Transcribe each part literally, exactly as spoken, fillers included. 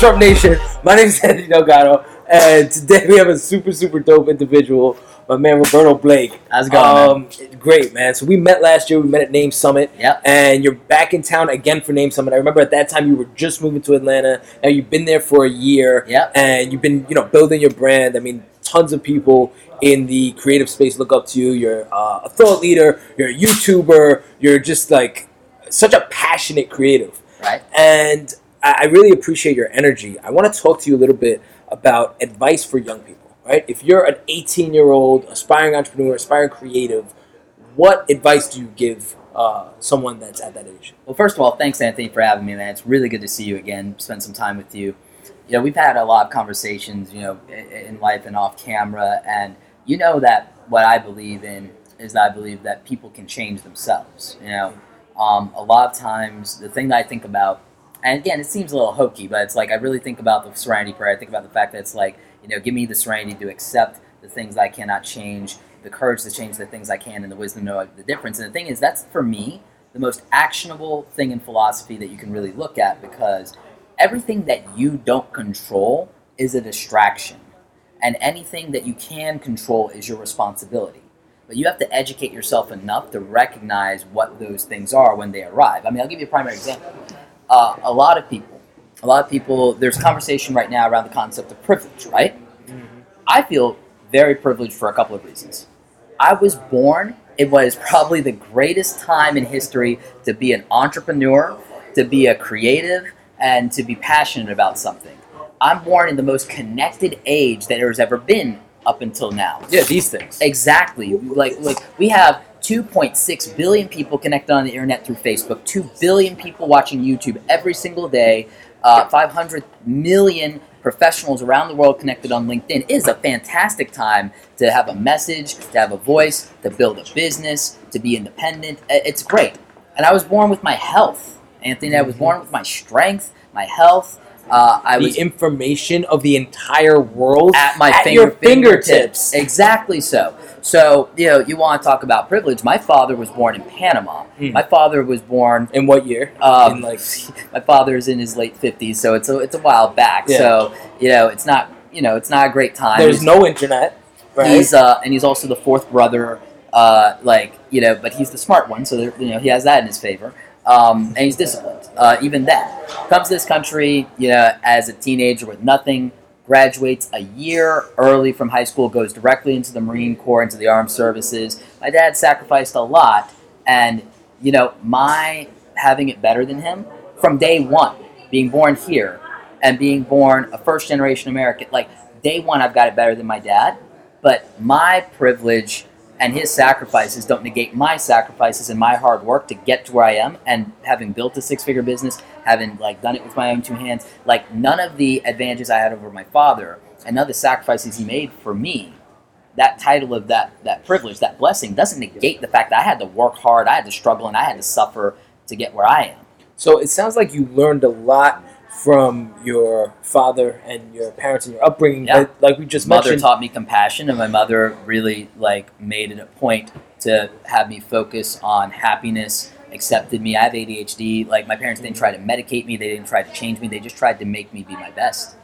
Trump Nation? My name is Anthony Delgado, and today we have a super, super dope individual, my man Roberto Blake. How's it going, um, man? Great, man. So we met last year. We met at Name Summit. Yep. And you're back in town again for Name Summit. I remember at that time you were just moving to Atlanta. Now you've been there for a year. Yep. And you've been, you know, building your brand. I mean, tons of people in the creative space look up to you. You're uh, a thought leader. You're a YouTuber. You're just like such a passionate creative. Right. And I really appreciate your energy. I want to talk to you a little bit about advice for young people, right? If you're an eighteen-year-old aspiring entrepreneur, aspiring creative, what advice do you give uh, someone that's at that age? Well, first of all, thanks, Anthony, for having me, man. It's really good to see you again, spend some time with you. You know, we've had a lot of conversations, you know, in life and off camera, and you know that what I believe in is that I believe that people can change themselves, you know. Um, a lot of times, the thing that I think about, and again, it seems a little hokey, but it's like I really think about the Serenity Prayer. I think about the fact that it's like, you know, give me the serenity to accept the things that I cannot change, the courage to change the things I can, and the wisdom to know the difference. And the thing is, that's, for me, the most actionable thing in philosophy that you can really look at, because everything that you don't control is a distraction. And anything that you can control is your responsibility. But you have to educate yourself enough to recognize what those things are when they arrive. I mean, I'll give you a primary example. Uh, a lot of people, a lot of people, there's conversation right now around the concept of privilege, right? Mm-hmm. I feel very privileged for a couple of reasons. I was born, it was probably the greatest time in history to be an entrepreneur, to be a creative, and to be passionate about something. I'm born in the most connected age that there's ever been up until now. Yeah, these things. Exactly. Like, like we have two point six billion people connected on the internet through Facebook, two billion people watching YouTube every single day, uh, five hundred million professionals around the world connected on LinkedIn. It is a fantastic time to have a message, to have a voice, to build a business, to be independent. It's great. And I was born with my health, Anthony. I was born with my strength, my health. Uh, I the was information of the entire world at my at finger, your fingertips. fingertips. Exactly so. So, you know, you want to talk about privilege. My father was born in Panama. Mm. My father was born... In what year? Um, in like... My father's in his late fifties, so it's a, it's a while back. Yeah. So, you know, it's not, you know, it's not a great time. There's he's, no internet, right? He's, uh, and he's also the fourth brother, uh, like, you know, but he's the smart one, so, there, you know, he has that in his favor. Um, and he's disciplined, uh, even then. Comes to this country, you know, as a teenager with nothing, graduates a year early from high school, goes directly into the Marine Corps, into the armed services. My dad sacrificed a lot, and, you know, my having it better than him, from day one, being born here, and being born a first-generation American, like, day one I've got it better than my dad, but my privilege and his sacrifices don't negate my sacrifices and my hard work to get to where I am. And having built a six-figure business, having like done it with my own two hands, like none of the advantages I had over my father and none of the sacrifices he made for me, that title of that that privilege, that blessing, doesn't negate the fact that I had to work hard, I had to struggle, and I had to suffer to get where I am. So it sounds like you learned a lot from your father and your parents and your upbringing, yeah. but like we just mother mentioned, taught me compassion, and my mother really like made it a point to have me focus on happiness, accepted me. I have A D H D. Like, my parents didn't try to medicate me, they didn't try to change me, they just tried to make me be my best.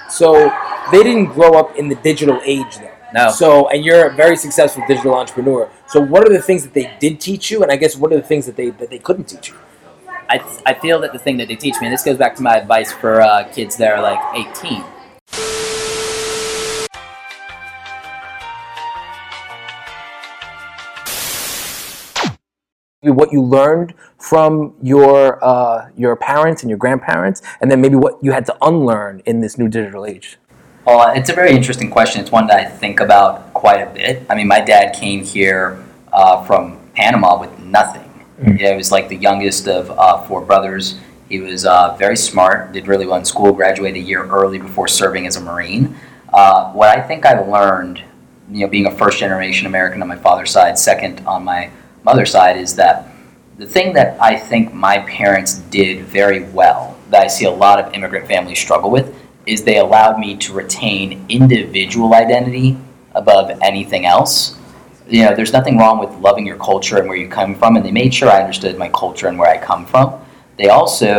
So they didn't grow up in the digital age though. No. So, and you're a very successful digital entrepreneur. So what are the things that they did teach you, and I guess what are the things that they that they couldn't teach you? I, th- I feel that the thing that they teach me, and this goes back to my advice for uh, kids that are like eighteen. What you learned from your uh, your parents and your grandparents, and then maybe what you had to unlearn in this new digital age. Well, it's a very interesting question. It's one that I think about quite a bit. I mean, my dad came here uh, from Panama with nothing. Mm-hmm. You know, he was like the youngest of uh, four brothers. He was uh, very smart, did really well in school, graduated a year early before serving as a Marine. Uh, what I think I learned, you know, being a first-generation American on my father's side, second on my mother's side, is that the thing that I think my parents did very well, that I see a lot of immigrant families struggle with, is they allowed me to retain individual identity above anything else. You know, there's nothing wrong with loving your culture and where you come from, and they made sure I understood my culture and where I come from. They also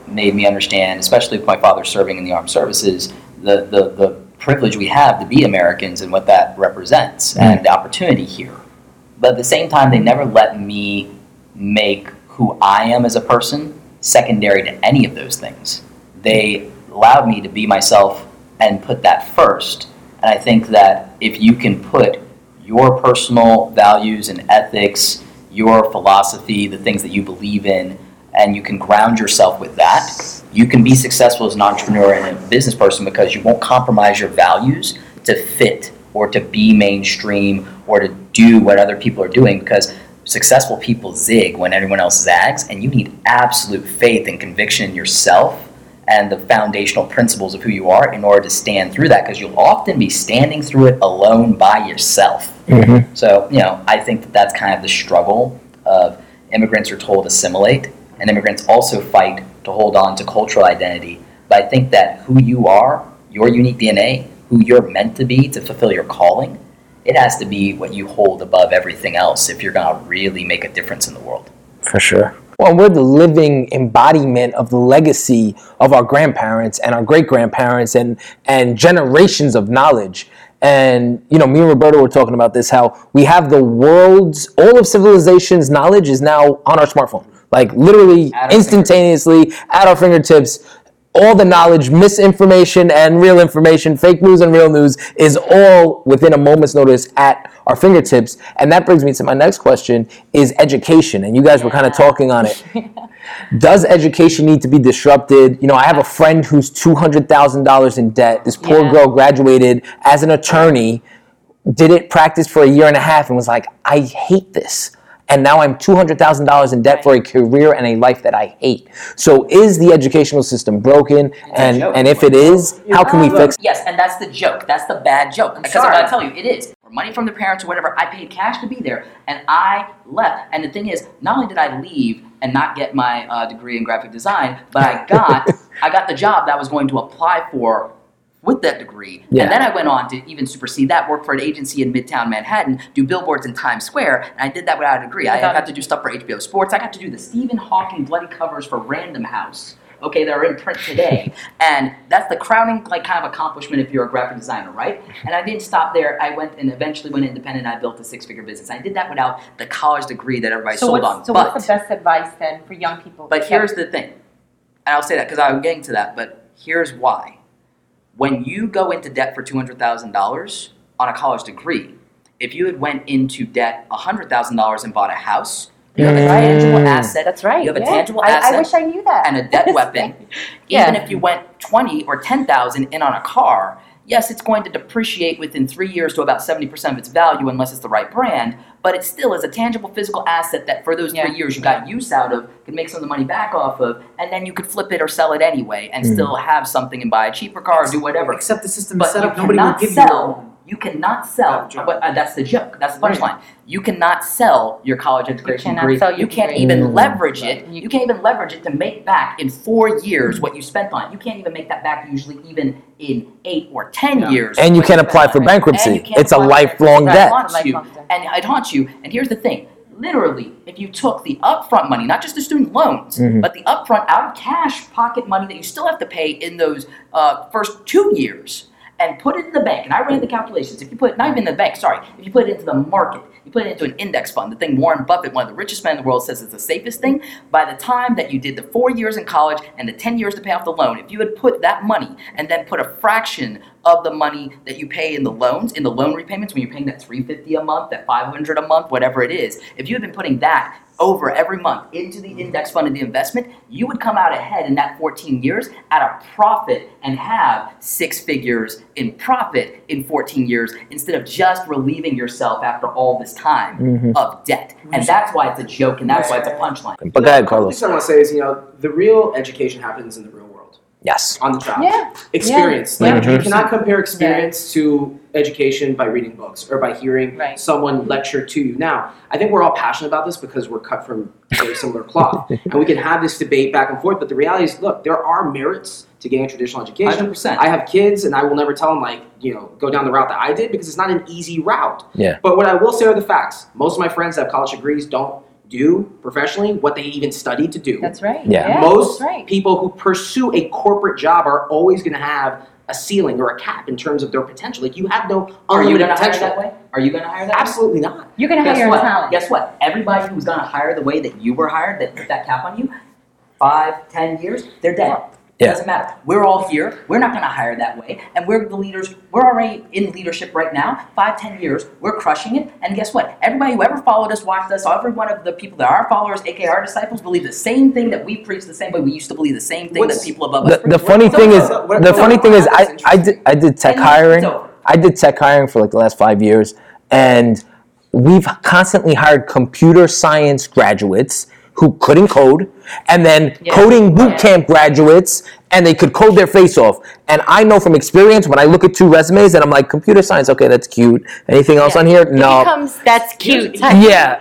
made me understand, especially with my father serving in the armed services, the, the, the privilege we have to be Americans and what that represents mm. and the opportunity here. But at the same time, they never let me make who I am as a person secondary to any of those things. They allowed me to be myself and put that first. And I think that if you can put your personal values and ethics, your philosophy, the things that you believe in, and you can ground yourself with that, you can be successful as an entrepreneur and a business person because you won't compromise your values to fit or to be mainstream or to do what other people are doing, because successful people zig when everyone else zags, and you need absolute faith and conviction in yourself and the foundational principles of who you are in order to stand through that, because you'll often be standing through it alone by yourself. Mm-hmm. So, you know, I think that that's kind of the struggle of immigrants are told to assimilate, and immigrants also fight to hold on to cultural identity. But I think that who you are, your unique D N A, who you're meant to be to fulfill your calling, it has to be what you hold above everything else if you're going to really make a difference in the world. For sure. Well, we're the living embodiment of the legacy of our grandparents and our great-grandparents and, and generations of knowledge. And, you know, me and Roberto were talking about this, how we have the world's, all of civilization's knowledge is now on our smartphone. Like, literally, at instantaneously, at our fingertips. All the knowledge, misinformation and real information, fake news and real news is all within a moment's notice at our fingertips. And that brings me to my next question, is education. And you guys were kind of talking on it. Does education need to be disrupted? You know, I have a friend who's two hundred thousand dollars in debt. This poor yeah. girl graduated as an attorney, did it, practice for a year and a half, and was like, I hate this. And now I'm two hundred thousand dollars in debt for a career and a life that I hate. So is the educational system broken? And and if it is, how can we fix it? Yes, and that's the joke. That's the bad joke. Because I'm going to tell you, it is. For money from the parents or whatever, I paid cash to be there, and I left. And the thing is, not only did I leave and not get my uh, degree in graphic design, but I got I got the job that I was going to apply for with that degree. Yeah. And then I went on to even supersede that, work for an agency in Midtown Manhattan, do billboards in Times Square, and I did that without a degree. I got to do stuff for H B O Sports. I got to do the Stephen Hawking bloody covers for Random House. Okay, that are in print today. And that's the crowning like kind of accomplishment if you're a graphic designer, right? And I didn't stop there. I went and eventually went independent. I built a six-figure business. I did that without the college degree that everybody so sold what's, on. So but, what's the best advice then for young people? But here's the thing. And I'll say that because I'm getting to that, but here's why. When you go into debt for two hundred thousand dollars on a college degree, if you had went into debt one hundred thousand dollars and bought a house, you have a tangible asset. That's right. You have a yeah. tangible I, asset. I wish I knew that. And a debt weapon. yeah. Even if you went twenty or ten thousand in on a car, yes, it's going to depreciate within three years to about seventy percent of its value unless it's the right brand, but it still is a tangible physical asset that for those yeah. three years you got use out of, could make some of the money back off of, and then you could flip it or sell it anyway and mm. still have something and buy a cheaper car or do whatever. Except the system but is set up, nobody will give sell. you You cannot sell, but uh, that's the joke, that's the punchline. You cannot sell your college education you degree. Sell your you can't degree. even mm. leverage it. You can't even leverage it to make back in four years what you spent on it. You can't even make that back usually even in eight or ten yeah. years. And you can't apply for bankruptcy. It's a lifelong debt. You, and it haunts you. And here's the thing. Literally, if you took the upfront money, not just the student loans, mm-hmm. but the upfront out of cash pocket money that you still have to pay in those uh, first two years, and put it in the bank, and I ran the calculations. If you put it, not even in the bank, sorry, if you put it into the market, you put it into an index fund, the thing Warren Buffett, one of the richest men in the world, says is the safest thing, by the time that you did the four years in college and the ten years to pay off the loan, if you had put that money and then put a fraction of the money that you pay in the loans, in the loan repayments, when you're paying that three hundred fifty dollars a month, that five hundred dollars a month, whatever it is, if you had been putting that over every month into the index fund and the investment, you would come out ahead in that fourteen years at a profit and have six figures in profit in fourteen years instead of just relieving yourself after all this time mm-hmm. of debt. And that's why it's a joke and that's why it's a punchline. But go ahead, Carlos. The thing I want to say is, you know, the real education happens in the real world. Yes. On the job. Yeah. Experience. Yeah. Like, Mm-hmm. you cannot compare experience yeah. to education by reading books or by hearing right. someone lecture to you. Now, I think we're all passionate about this because we're cut from very similar cloth. And we can have this debate back and forth, but the reality is, look, there are merits to getting traditional education. one hundred percent. I have kids, and I will never tell them, like, you know, go down the route that I did because it's not an easy route. Yeah. But what I will say are the facts. Most of my friends that have college degrees don't do professionally, what they even studied to do. That's right. Yeah. Yeah, Most that's right. people who pursue a corporate job are always going to have a ceiling or a cap in terms of their potential. Like you have no Are you unlimited going to hire potential. that way? Are you going to hire that way? Absolutely not. You're going to Guess hire what? talent. Guess what? Everybody who's going to hire the way that you were hired, that put that cap on you, five, ten years, they're dead. It Yeah. doesn't matter. We're all here. We're not going to hire that way. And we're the leaders. We're already in leadership right now. Five, ten years. We're crushing it. And guess what? Everybody who ever followed us, watched us, every one of the people that are our followers, aka our disciples, believe the same thing that we preach the same way. We used to believe the same thing What's- that people above us The, preach. the funny So thing it's is, over. the It's funny over. thing is, That's I, I did I did tech And hiring. it's over. I did tech hiring for like the last five years, and we've constantly hired computer science graduates who couldn't code, and then Yeah. coding boot Yeah. camp graduates, and they could code their face off. And I know from experience when I look at two resumes, and I'm like, computer science, okay, that's cute. Anything else Yeah. on here? It No. becomes, that's cute. type. Yeah.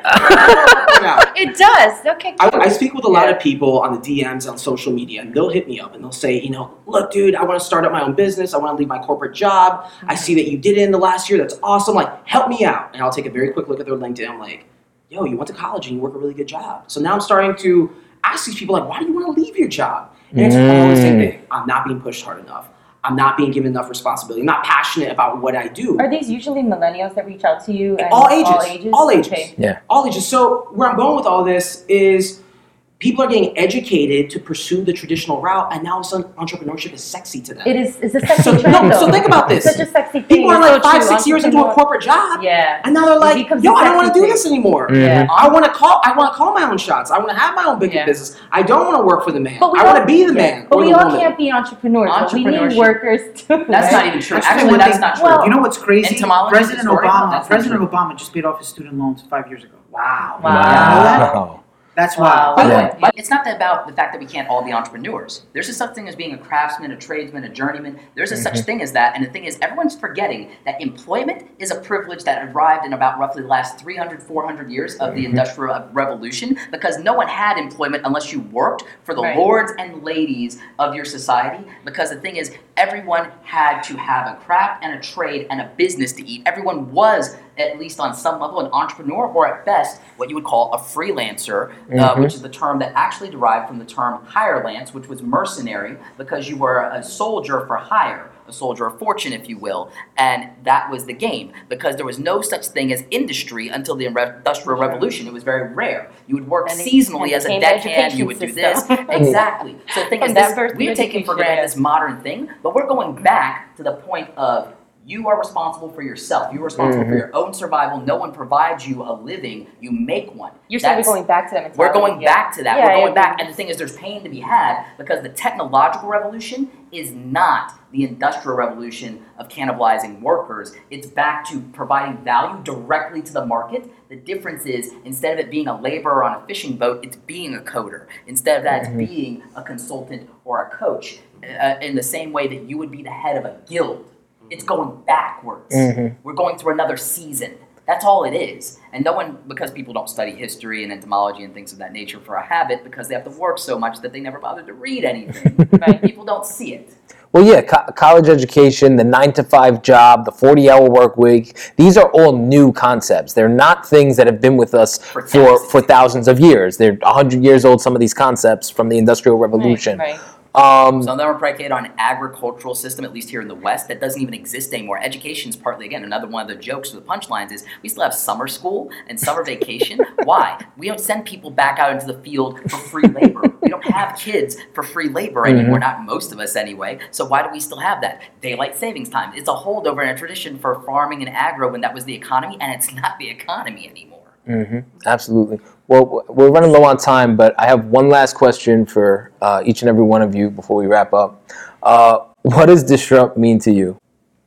Now, It does. Okay. I, I speak with a lot Yeah. of people on the D Ms on social media, and they'll hit me up and they'll say, you know, look, dude, I want to start up my own business. I want to leave my corporate job. I see that you did it in the last year. That's awesome. Like, help me out. And I'll take a very quick look at their LinkedIn. I'm like, yo, you went to college and you work a really good job. So now I'm starting to ask these people, like, why do you want to leave your job? And it's always the same thing. I'm not being pushed hard enough. I'm not being given enough responsibility. I'm not passionate about what I do. Are these usually millennials that reach out to you? And All ages. All ages. All ages. Okay. Yeah. All ages. So where I'm going with all this is people are getting educated to pursue the traditional route, and now all of a sudden entrepreneurship is sexy to them. It is. It's a sexy So, trend. no, though. so think about this. It's such a sexy thing. People are It's like so five, true. six years into a Entrepreneur- corporate job, Yeah. and now they're It like, becomes yo, a I don't want to sexy do thing. this anymore. Yeah. I want to call. I want to call my own shots. I want to have my own big Yeah. business. I don't want to work for the man. But we I want all- to be the yeah. man But or we the all woman. can't be entrepreneurs. But we need Entrepreneurship. workers too. That's right? not even true. Actually, Actually, one that's thing- not true. Well- You know what's crazy? Entomology is President a story. Obama, That's President not true. Obama just paid off his student loans five years ago. Wow. Wow. Wow. That's Wow. why. By the Yeah. way, but it's not about the fact that we can't all be entrepreneurs. There's a such thing as being a craftsman, a tradesman, a journeyman. There's a such thing as that. And the thing is, everyone's forgetting that employment is a privilege that arrived in about roughly the last three hundred, four hundred years of the Industrial Revolution, because no one had employment unless you worked for the Right. lords and ladies of your society. Because the thing is, everyone had to have a craft and a trade and a business to eat. Everyone was, at least on some level, an entrepreneur, or at best, what you would call a freelancer, uh, which is the term that actually derived from the term hirelance, which was mercenary, because you were a soldier for hire, a soldier of fortune, if you will, and that was the game, because there was no such thing as industry until the Industrial Revolution. It was very rare. You would work And it- seasonally and as a became deckhand, education you would do this. system. Exactly. So the thing From is, that this, birth we are to taking for education, granted yeah. this modern thing, but we're going back to the point of you are responsible for yourself. You're responsible for your own survival. No one provides you a living. You make one. You're saying we're That's- going back to that mentality. we're going yeah. back to that. Yeah, we're I going agree. back. And the thing is, there's pain to be had because the technological revolution is not the industrial revolution of cannibalizing workers. It's back to providing value directly to the market. The difference is, instead of it being a laborer on a fishing boat, it's being a coder. Instead of that, it's being a consultant or a coach. Uh, in the same way that you would be the head of a guild. It's going backwards. Mhm. We're going through another season. That's all it is. And no one, because people don't study history and entomology and things of that nature for a habit, because they have to work so much that they never bother to read anything. Right. People don't see it. Well, yeah, co- college education, the nine to five job, the forty-hour work week, these are all new concepts. They're not things that have been with us For for, thousands. for thousands of years. They're one hundred years old, some of these concepts from the Industrial Revolution. Right, right. Um, Some of them are predicated on an agricultural system, at least here in the West, that doesn't even exist anymore. Education is partly, again, another one of the jokes or the punchlines is we still have summer school and summer vacation. Why? We don't send people back out into the field for free labor. We don't have kids for free labor anymore, not most of us anyway. So why do we still have that? Daylight savings time. It's a holdover and a tradition for farming and agro when that was the economy, and it's not the economy anymore. hmm Absolutely. Well, we're running low on time, but I have one last question for uh, each and every one of you before we wrap up. Uh, what does disrupt mean to you?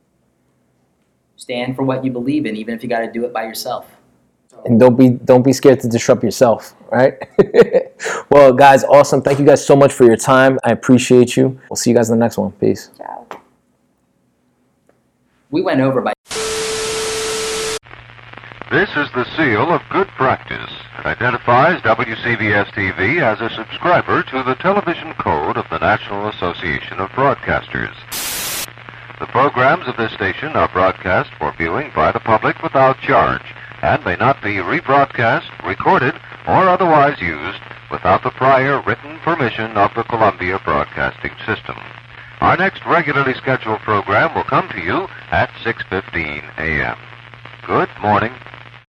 Stand for what you believe in, even if you got to do it by yourself. And don't be don't be scared to disrupt yourself, right? Well, guys, awesome. Thank you guys so much for your time. I appreciate you. We'll see you guys in the next one. Peace. Ciao. We went over by This is the seal of good practice and identifies W C B S T V as a subscriber to the television code of the National Association of Broadcasters. The programs of this station are broadcast for viewing by the public without charge and may not be rebroadcast, recorded, or otherwise used without the prior written permission of the Columbia Broadcasting System. Our next regularly scheduled program will come to you at six fifteen a.m. Good morning.